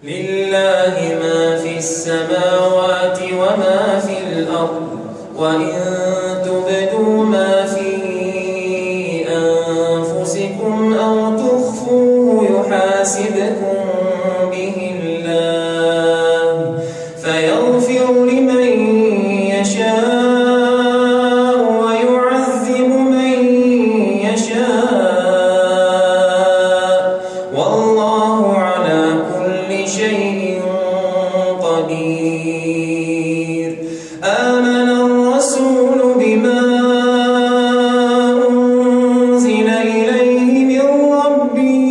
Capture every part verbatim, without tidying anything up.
لله ما في السماوات وما في الأرض وإن تبدوا ما في أنفسكم أو تخفوه يحاسبكم به الله فيغفر لمن يشاء ويعذب من يشاء والله على كل شيء قدير. آمن الرسول بما أنزل إليه من ربه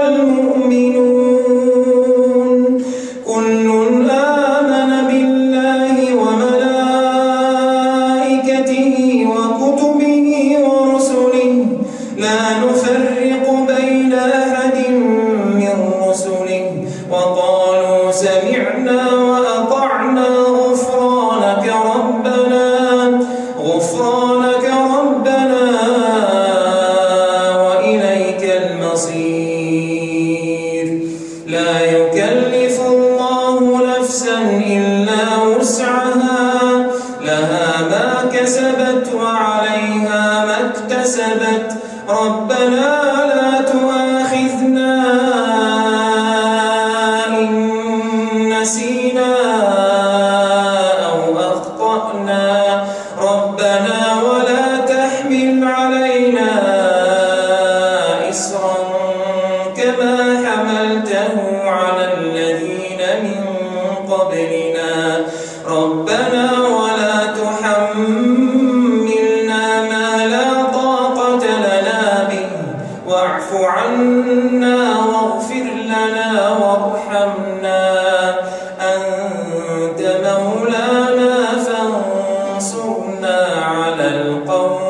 والمؤمنون كل آمن بالله وملائكته وكتبه ورسله لا نفرق بين أحد من رسله وقالوا سمعنا وأطعنا غفرانك ربنا غفرانك ربنا وإليك المصير. لا يكلف الله نفسا إلا وسعها لها ما كسبت وعليها ما اكتسبت ربنا لا تؤاخذنا إن نسينا أو أخطأنا ربنا ولا تحمل علينا إصرا كما حملته على الذين من قبلنا ربنا ولا تحملنا ما لا طاقة لنا به واعف عنا واغفر لنا وارحمنا أنت مولانا فانصرنا على القوم